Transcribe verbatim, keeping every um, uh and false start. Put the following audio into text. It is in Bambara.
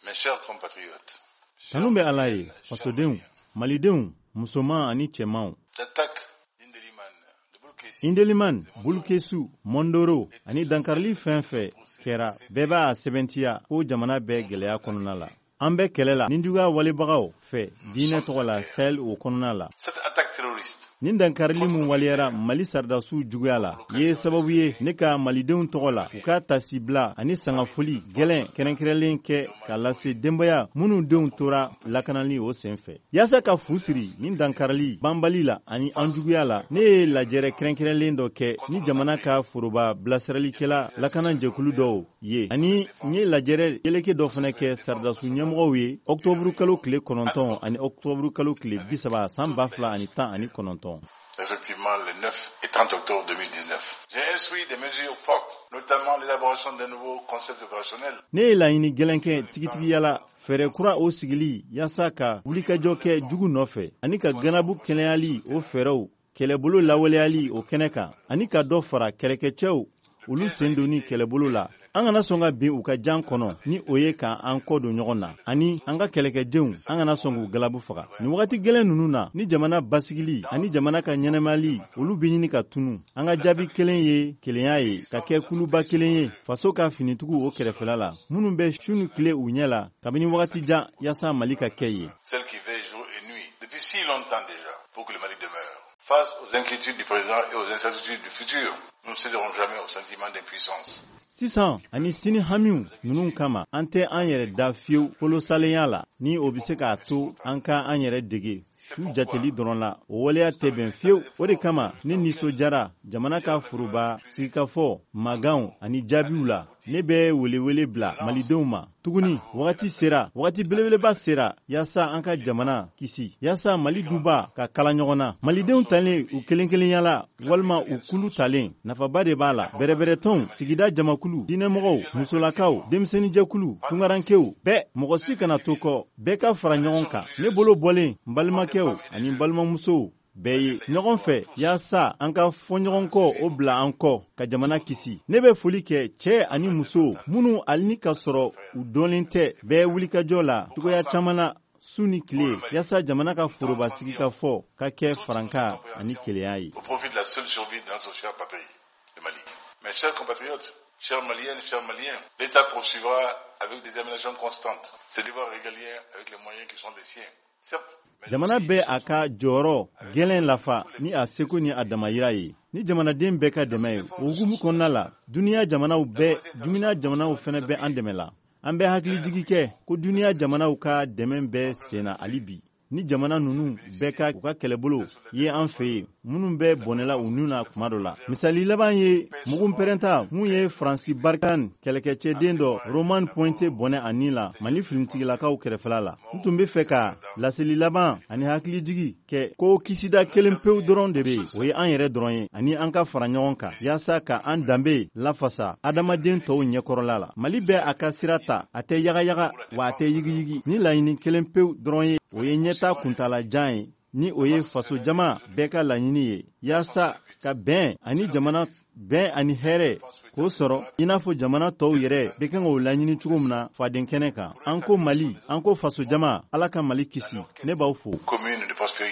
Mes chers compatriotes, kanu bɛ Ala ye fasodenw malidenw musoman ani cɛmanw l'attaque Indeliman Bulukesu Mondoro ani dankarili fɛn fɛn kɛra bɛɛ b'a sɛbɛntiya ko jamana bɛɛ gɛlɛya kɔnɔna la an bɛ kɛlɛ la nin juguya walebagaw fɛ diinɛ tɔgɔ la Sahel o kɔnɔna la cette attaque terroriste nin dankarili mun waliyara Mali saridasiw juguya la ye sababu ye ne ka malidenw tɔgɔ la u ka tasibila ani sangafoli gɛlɛn kɛrɛnkɛrɛnlen kɛ ka lase denbaya minnu denw tora lakanali o senfɛ yaasa ka fu siri nin dankarili banbali la ani an juguya la ne ye lajɛrɛ kɛrɛnkɛrɛnlen dɔ kɛ ni jamana ka foroba bilasiralikɛla lakana jɛkulu dɔw ye ani n ye lajɛrɛ yeleke dɔ fana kɛ saridasiw ɲɛmɔgɔw ye octobre kalo tile kɔnɔntɔn ani octobre kalo tile bisaba san ba fila ani tan ani kɔnɔntɔn. Effectivement, le neuf et trente octobre deux mille dix-neuf. J'ai instruit des mesures fortes, notamment l'élaboration d'un nouveau concept opérationnel. Ne ye laɲini gɛlɛn kɛ tigitigiyala fɛɛrɛ kura o sigili yaasa ka wulikajɔ kɛ jugu nɔfɛ ani ka ganabu kɛnɛyali o fɛɛrɛw kɛlɛbolo lawaleyali o kɛnɛ kan ani ka dɔ fara kɛlɛkɛcɛw olu sen donni kɛlɛbolo la an kana sɔn ka bin u ka jan kɔnɔ ni o ye ka an kɔ don ɲɔgɔn na ani an ka kɛlɛkɛdenw an kana sɔn k'u galabu faga ni wagati gɛlɛn ninnu na ni jamana basigili ani jamana ka ɲɛnɛmali olu bi ɲini ka tunu an ka jaabi kelen ye kelenya ye ka kɛ kuluba kelen ye faso ka finitugu o kɛrɛfɛla la minnu bɛ su ni tile u ɲɛ la kabini wagati jan yaasa Mali ka kɛ ye celle qui veille jour et nuit depuis si longtemps déjà pour que le Mali demeure. Face aux inquiétudes du présent et aux incertitudes du futur, nous ne céderons jamais au sentiment d'impuissance. Sisan ani sini hamiw ninnu kama an tɛ an yɛrɛ da fiyewu kolosalenya la ni o bɛ se k'a to an ka an yɛrɛ dege su jateli dɔrɔn la o waleya tɛ bɛn fiyewu o de kama ne nisɔndiyara jamana ka foroba sigikafɔ maganw ani jaabiw la ne bɛ welewele bila malidenw ma tuguni wagati sera wagati belebeleba sera yaasa an ka jamana kisi yaasa Mali duba ka kala ɲɔgɔn na malidenw talen u kelen kelenya walima u kulu talen nafaba de b'a la bɛrɛbɛrɛtɔnw sigida jamakulu diinɛmɔgɔw musolakaw denmisɛnninjɛkulu tungarankew bɛɛ mɔgɔ si kana to kɔ bɛɛ ka fara ɲɔgɔn kan ne bolo bɔlen n balimakɛw ani n balimamusow bɛɛ ye ɲɔgɔn fɛ yaasa an ka fɔ ɲɔgɔn kɔ o bila an kɔ ka jamana kisi ne bɛ foli kɛ cɛ ani muso minnu hali ni ka sɔrɔ u dɔnlen tɛ bɛɛ wulikajɔ la cogoya caman na su ni tile yaasa jamana ka foroba sigikafɔ ka kɛ faranka ani kelenya ye. Au profit de la seule survie de notre cher patrie, le Mali. Mes chers compatriotes, chers Maliennes, chers Maliens, l'État poursuivra avec détermination constante ses devoirs régaliens avec les moyens qui sont les siens. Jamana bɛ a ka jɔyɔrɔ gɛlɛn lafa ni a seko ni a damayira ye ni jamanaden bɛɛ ka dɛmɛ ye o hukumu kɔnɔna la duniya jamanaw bɛɛ dumuni jamanaw fana bɛ an dɛmɛ la an bɛ hakili jigi kɛ ko duniya jamanaw ka dɛmɛ bɛ senna hali bi ni jamana ninnu bɛɛ ka u ka kɛlɛbolo ye an fɛ yen minnu bɛ bɔnɛla u nun na kuma dɔ la misali laban ye mugun pɛrɛnta mun ye Faransi Barkan kɛlɛkɛcɛden dɔ Roman Pointe bɔnɛ a nin la Mali finitigilakaw kɛrɛfɛla la n tun bɛ fɛ ka laseli laban ani hakili jigi kɛ ko kisida kelen pewu dɔrɔn de bɛ o ye an yɛrɛ dɔrɔn ye ani an ka fara ɲɔgɔn kan yaasa ka an danbe lafasa adamaden tɔw ɲɛkɔrɔla la Mali bɛ a ka sira ta a tɛ yagayaga wa a tɛ yigiyigi ni laɲini kelen pewu dɔrɔn ye o ye ɲɛta kuntala jan ye ni o ye faso jama bɛɛ ka laɲini ye yaasa ka bɛn ani jamana bɛn ani hɛrɛ k'o sɔrɔ i n'a fɔ jamana tɔw yɛrɛ bɛ kan k'o laɲini cogo min na faden kɛnɛ kan an ko Mali an ko faso jama Ala ka Mali kisi ne b'aw fo. Commune de prospérité.